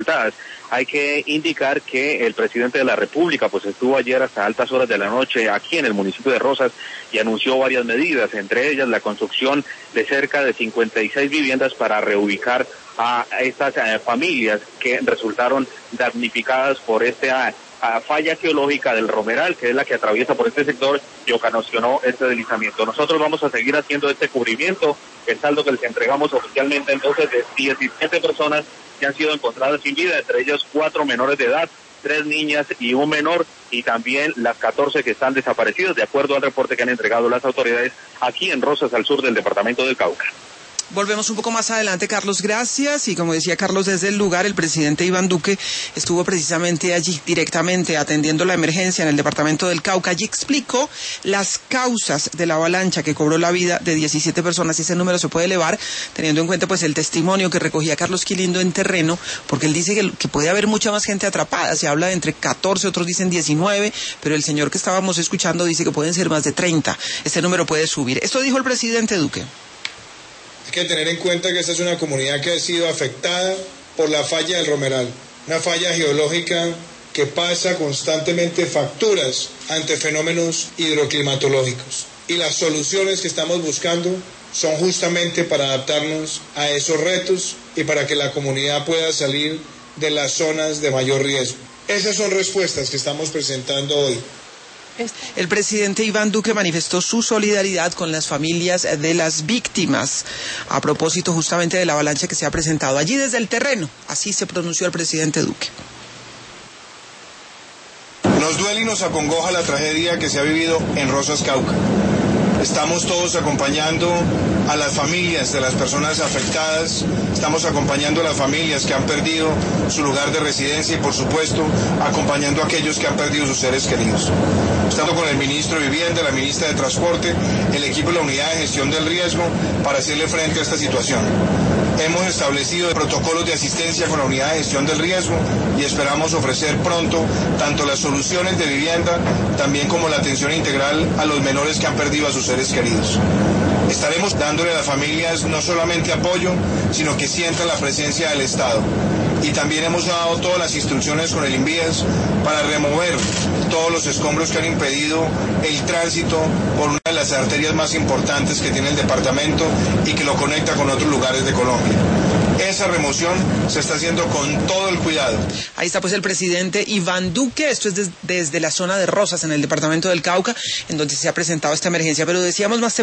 Hay que indicar que el presidente de la República pues estuvo ayer hasta altas horas de la noche aquí en el municipio de Rosas y anunció varias medidas, entre ellas la construcción de cerca de 56 viviendas para reubicar a estas familias que resultaron damnificadas por esta falla geológica del Romeral, que es la que atraviesa por este sector y ocasionó este deslizamiento. Nosotros vamos a seguir haciendo este cubrimiento, el saldo que les entregamos oficialmente entonces de 17 personas que han sido encontradas sin vida, entre ellos 4 menores de edad, 3 niñas y un menor, y también las 14 que están desaparecidas, de acuerdo al reporte que han entregado las autoridades aquí en Rosas, al sur del departamento del Cauca. Volvemos un poco más adelante, Carlos, gracias. Y como decía Carlos, desde el lugar, el presidente Iván Duque estuvo precisamente allí, directamente atendiendo la emergencia en el departamento del Cauca. Allí explicó las causas de la avalancha que cobró la vida de 17 personas, y ese número se puede elevar, teniendo en cuenta pues el testimonio que recogía Carlos Quilindo en terreno, porque él dice que puede haber mucha más gente atrapada. Se habla de entre 14, otros dicen 19, pero el señor que estábamos escuchando dice que pueden ser más de 30. Este número puede subir. Esto dijo el presidente Duque. Hay que tener en cuenta que esta es una comunidad que ha sido afectada por la falla del Romeral, una falla geológica que pasa constantemente facturas ante fenómenos hidroclimatológicos. Y las soluciones que estamos buscando son justamente para adaptarnos a esos retos y para que la comunidad pueda salir de las zonas de mayor riesgo. Esas son respuestas que estamos presentando hoy. El presidente Iván Duque manifestó su solidaridad con las familias de las víctimas a propósito justamente de la avalancha que se ha presentado allí desde el terreno. Así se pronunció el presidente Duque. Nos duele y nos acongoja la tragedia que se ha vivido en Rosas, Cauca. Estamos todos acompañando a las familias de las personas afectadas, estamos acompañando a las familias que han perdido su lugar de residencia y, por supuesto, acompañando a aquellos que han perdido sus seres queridos. Estamos con el ministro de Vivienda, la ministra de Transporte, el equipo de la Unidad de Gestión del Riesgo para hacerle frente a esta situación. Hemos establecido protocolos de asistencia con la Unidad de Gestión del Riesgo y esperamos ofrecer pronto tanto las soluciones de vivienda, también como la atención integral a los menores que han perdido a sus seres queridos. Estaremos dándole a las familias no solamente apoyo, sino que sientan la presencia del Estado. Y también hemos dado todas las instrucciones con el INVIES para remover todos los escombros que han impedido el tránsito por una de las arterias más importantes que tiene el departamento y que lo conecta con otros lugares de Colombia. Esa remoción se está haciendo con todo el cuidado. Ahí está pues el presidente Iván Duque. Esto es desde la zona de Rosas, en el departamento del Cauca, en donde se ha presentado esta emergencia. Pero decíamos más